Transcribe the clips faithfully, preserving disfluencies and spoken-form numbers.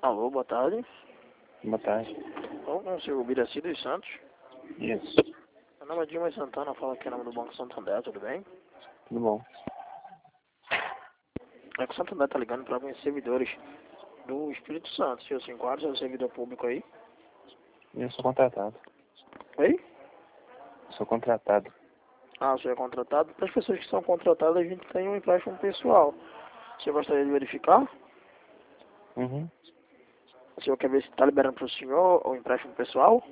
Alô, boa tarde. Boa tarde. Bom, com o senhor Biraci dos Santos. Isso. Meu nome é Dilma Santana, fala aqui em nome do Banco Santander, tudo bem? Tudo bom. É que o Santander tá ligando para alguns servidores do Espírito Santo. O senhor se enquadra, é servidor público aí? Eu sou contratado. Oi? Sou contratado. Ah, o senhor é contratado? Para as pessoas que são contratadas, a gente tem um empréstimo pessoal. O senhor gostaria de verificar? Uhum. O senhor quer ver se está liberando para o senhor o empréstimo pessoal?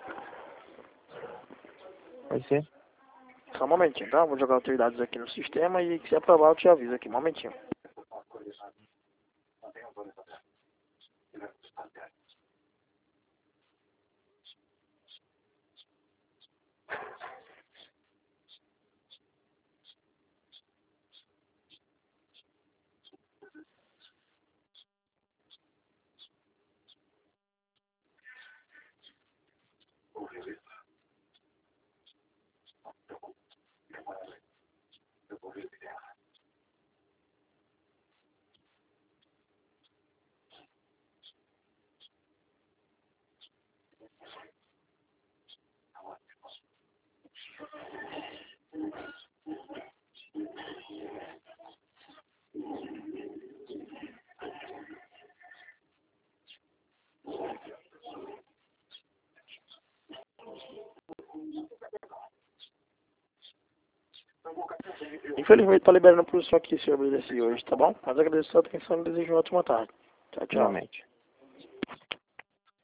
Pode ser? Só um momentinho, tá? Vou jogar autoridades aqui no sistema e se aprovar eu te aviso aqui, um momentinho. Infelizmente tá liberando para o senhor aqui, senhor Biraci, hoje, tá bom? Mas agradeço a sua atenção e desejo uma ótima tarde. Tchau, tchau. Igualmente.